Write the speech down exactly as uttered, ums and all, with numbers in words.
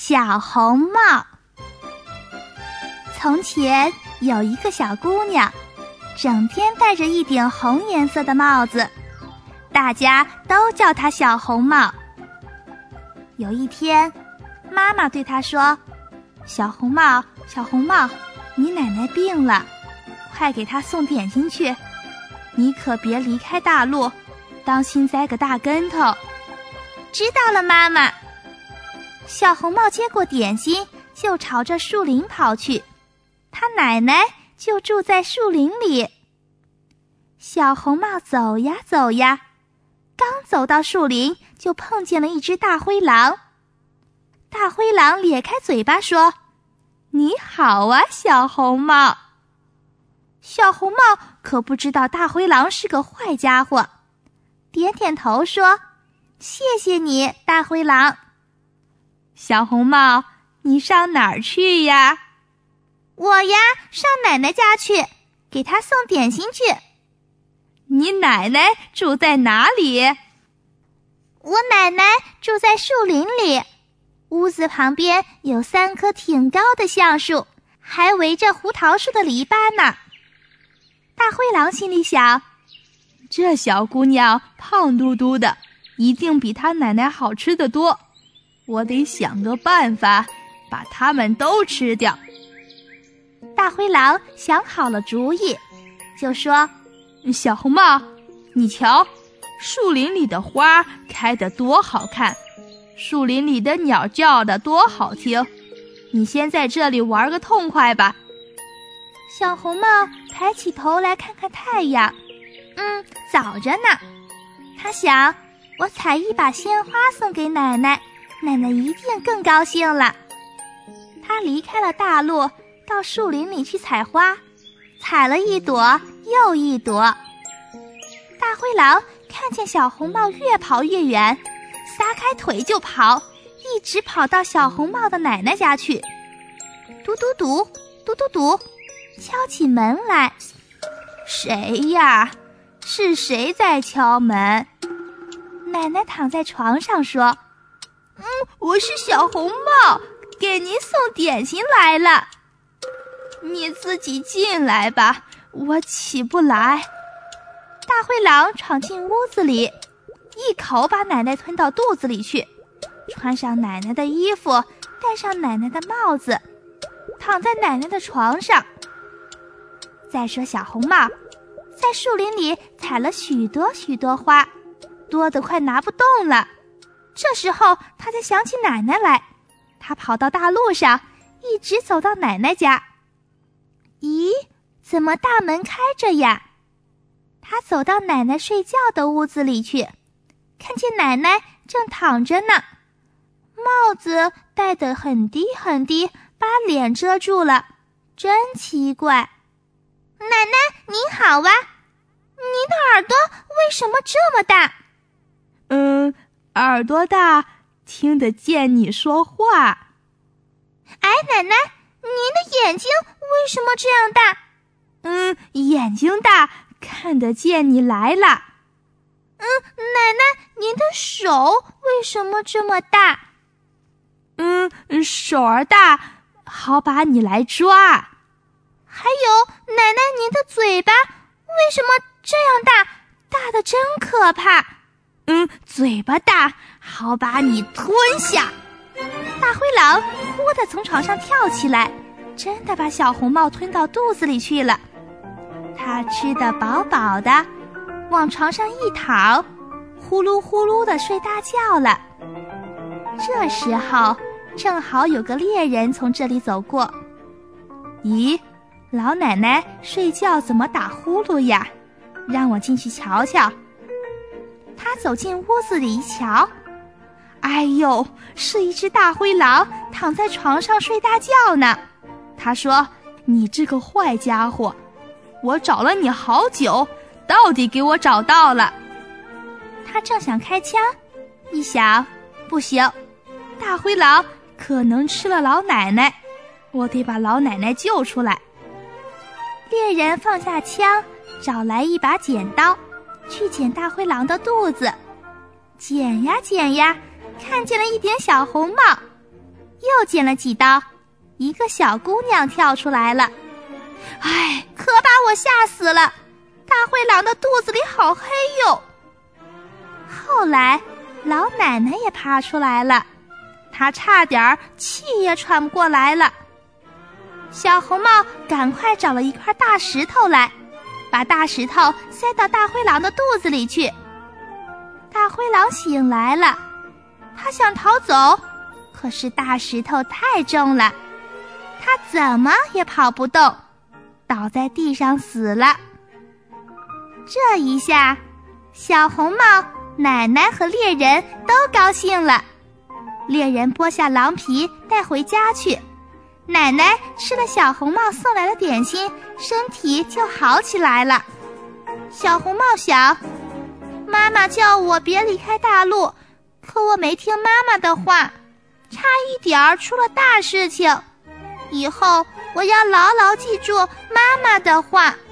小红帽。从前有一个小姑娘，整天戴着一顶红颜色的帽子，大家都叫她小红帽。有一天，妈妈对她说：小红帽，小红帽，你奶奶病了，快给她送点心去，你可别离开大路，当心栽个大跟头。知道了，妈妈。小红帽接过点心，就朝着树林跑去，她奶奶就住在树林里。小红帽走呀走呀，刚走到树林，就碰见了一只大灰狼。大灰狼咧开嘴巴说：你好啊，小红帽。小红帽可不知道大灰狼是个坏家伙，点点头说：谢谢你，大灰狼。小红帽，你上哪儿去呀？我呀，上奶奶家去，给她送点心去。你奶奶住在哪里？我奶奶住在树林里，屋子旁边有三棵挺高的橡树，还围着胡桃树的篱笆呢。大灰狼心里想，这小姑娘胖嘟嘟的，一定比她奶奶好吃得多，我得想个办法把它们都吃掉。大灰狼想好了主意，就说：小红帽，你瞧，树林里的花开得多好看，树林里的鸟叫得多好听，你先在这里玩个痛快吧。小红帽抬起头来看看太阳，嗯，早着呢。他想，我采一把鲜花送给奶奶，奶奶一定更高兴了。他离开了大路，到树林里去采花，采了一朵又一朵。大灰狼看见小红帽越跑越远，撒开腿就跑，一直跑到小红帽的奶奶家去。嘟嘟嘟，嘟嘟嘟，敲起门来。谁呀？是谁在敲门？奶奶躺在床上说：嗯，我是小红帽，给您送点心来了。你自己进来吧，我起不来。大灰狼闯进屋子里，一口把奶奶吞到肚子里去，穿上奶奶的衣服，戴上奶奶的帽子，躺在奶奶的床上。再说小红帽在树林里采了许多许多花，多得快拿不动了。这时候他才想起奶奶来，他跑到大路上，一直走到奶奶家。咦，怎么大门开着呀？他走到奶奶睡觉的屋子里去，看见奶奶正躺着呢，帽子戴得很低很低，把脸遮住了，真奇怪。奶奶您好啊，您的耳朵为什么这么大？嗯，耳朵大，听得见你说话。哎，奶奶，您的眼睛为什么这样大？嗯，眼睛大，看得见你来了。嗯，奶奶，您的手为什么这么大？嗯，手儿大，好把你来抓。还有，奶奶，您的嘴巴为什么这样大？大得真可怕。嗯，嘴巴大，好把你吞下。大灰狼忽地从床上跳起来，真的把小红帽吞到肚子里去了。他吃得饱饱的，往床上一躺，呼噜呼噜地睡大觉了。这时候正好有个猎人从这里走过。咦，老奶奶睡觉怎么打呼噜呀？让我进去瞧瞧。他走进屋子里一瞧，哎呦，是一只大灰狼躺在床上睡大觉呢。他说：你这个坏家伙，我找了你好久，到底给我找到了。他正想开枪，一想，不行，大灰狼可能吃了老奶奶，我得把老奶奶救出来。猎人放下枪，找来一把剪刀，去剪大灰狼的肚子。剪呀剪呀，看见了一顶小红帽。 又捡了几刀，一个小姑娘跳出来了。哎，可把我吓死了！大灰狼的肚子里好黑哟。后来，老奶奶也爬出来了，她差点气也喘不过来了。小红帽赶快找了一块大石头来，把大石头塞到大灰狼的肚子里去。大灰狼醒来了，他想逃走，可是大石头太重了，他怎么也跑不动，倒在地上死了。这一下，小红帽、奶奶和猎人都高兴了。猎人剥下狼皮带回家去，奶奶吃了小红帽送来的点心，身体就好起来了。小红帽想，妈妈叫我别离开大陆，可我没听妈妈的话，差一点儿出了大事情。以后我要牢牢记住妈妈的话。